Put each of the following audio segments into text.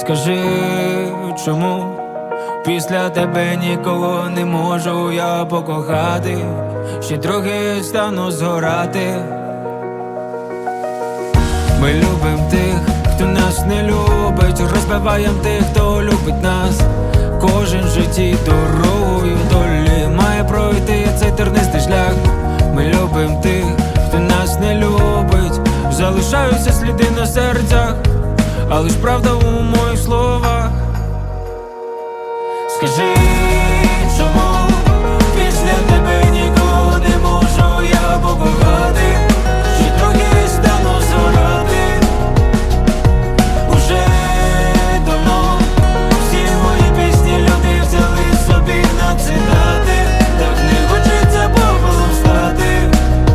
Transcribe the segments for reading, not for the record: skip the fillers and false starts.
Скажи, чому після тебе нікого не можу я покохати, ще трохи стану згорати. Ми любим тих, хто нас не любить, розбиваєм тих, хто любить нас. Кожен в житті дорогою долі має пройти цей тернистий шлях. Ми любим тих, хто нас не любить, залишаються сліди на серцях, але ж правда у моїх словах. Скажи, чому після тебе нікого не можу я покохати, ще трохи стану згорати. Уже давно всі мої пісні люди взяли собі на цитати, так не хочеться попелом стати.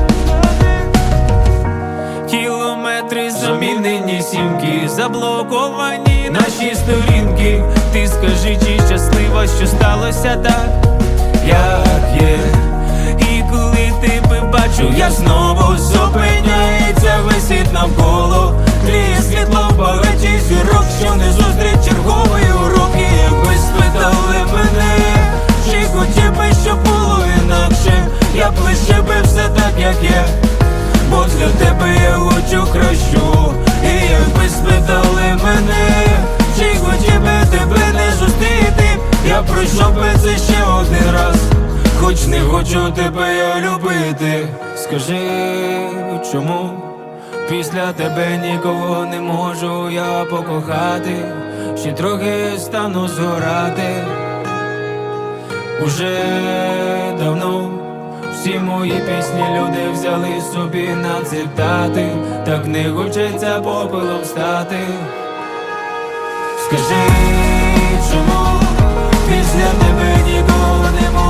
Кілометри замінені сімки, заблоковані наші сторінки. Ти скажи, чи щаслива, що сталося так, як є. І коли тебе бачу, я знову зупиняється весь світ навколо. Тліє світло в багаті зірок, що не зустріч чергової уроки. Якби спитали мене, чи хотів би, щоб було інакше, я б лише би все так, як є, бо для тебе я хочу кращу. І якби спитали мене, чи хотів би тебе не зустріти, я пройшов би це ще один раз, хоч не хочу тебе я любити. Скажи, чому після тебе нікого не можу я покохати, ще трохи стану згорати. Уже давно всі мої пісні люди взяли собі на цитати, так не хочеться попелом стати. Скажи, чому після тебе нікого не можу